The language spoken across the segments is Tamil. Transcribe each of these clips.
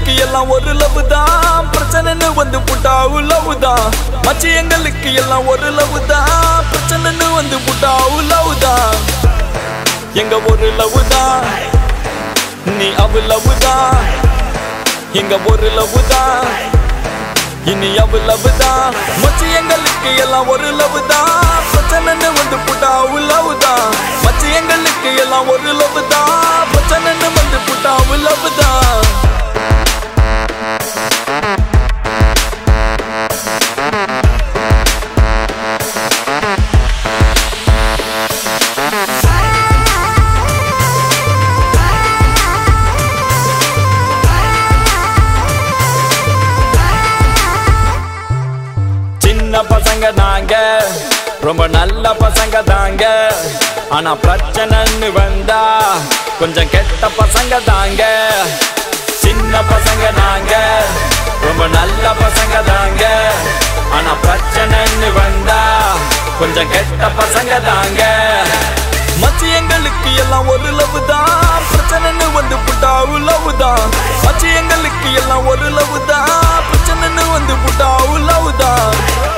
எங்களுக்கு எல்லாம் ஒரு லவ் தான், பிரச்சனைன்னு வந்து புட்டா லவ் தான். மச்சி எங்களுக்கு எல்லாம் ஒரு லவ் தான், பிரச்சனைன்னு வந்து புட்டா லவ் தான். எங்க ஒரு லவ் தான், நீ அவ லவ் தான். எங்க ஒரு லவ் தான், இனி அவ லவ் தான். மச்சி எங்களுக்கு எல்லாம் ஒரு லவ் தான், பிரச்சனைன்னு வந்து புட்டா லவ் தான். மச்சி எங்களுக்கு எல்லாம் ஒரு லவ் தான், பிரச்சனைன்னு வந்து புட்டா லவ் தான். சின்ன பசங்க நாங்க, ரொம்ப நல்ல பசங்க தாங்க. ஆனா பிரச்சனைன்னு வந்தா கொஞ்சம் கெட்ட பசங்க தாங்க. சின்ன பசங்க நாங்க, ரொம்ப நல்ல பசங்க தாங்க. ஆனா பிரச்சனைன்னு வந்தா கொஞ்சம் கெட்ட பசங்க தாங்க. மச்சி எங்களுக்கு எல்லாம் ஒரு லவ் தான், பிரச்சனைன்னு வந்து புட்டா லவ் தான். மச்சி எங்களுக்கு எல்லாம் ஒரு லவ் தான், பிரச்சனைன்னு வந்து புட்டா லவ் தான்.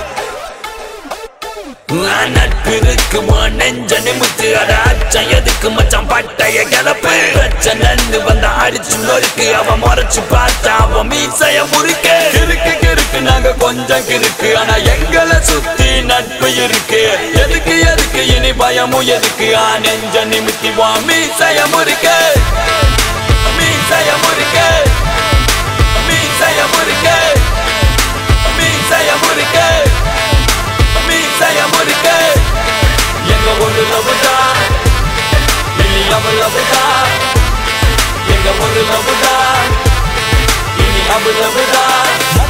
நட்பு இருக்கு நெஞ்ச நிமித்து அட அச்சம் எதுக்கு மச்சான் பட்டைய கிளப்பு. பிரச்சனைன்னு வந்த அடிச்சு நொறுக்கு, அவ முறைச்சு பார்த்தா அவ மீசைய முறுக்கு. கிறுக்கு கிறுக்கு நாங்க கொஞ்சம் கிறுக்கு, ஆனா எங்களை சுத்தி நட்பு இருக்கு. எதுக்கு எதுக்கு இனி பயமும் எதுக்கு, நெஞ்ச நிமித்தி வா மீசைய முறுக்கு. மீசைய முறுக்கு, மீசைய முறுக்கு, மீசைய முறுக்கு, மீசைய முறுக்கு. எங்க ஒரு லவ் தான், இனி அவ லவ் தான். எங்க ஒரு லவ் தான், இனி அவ லவ் தான்.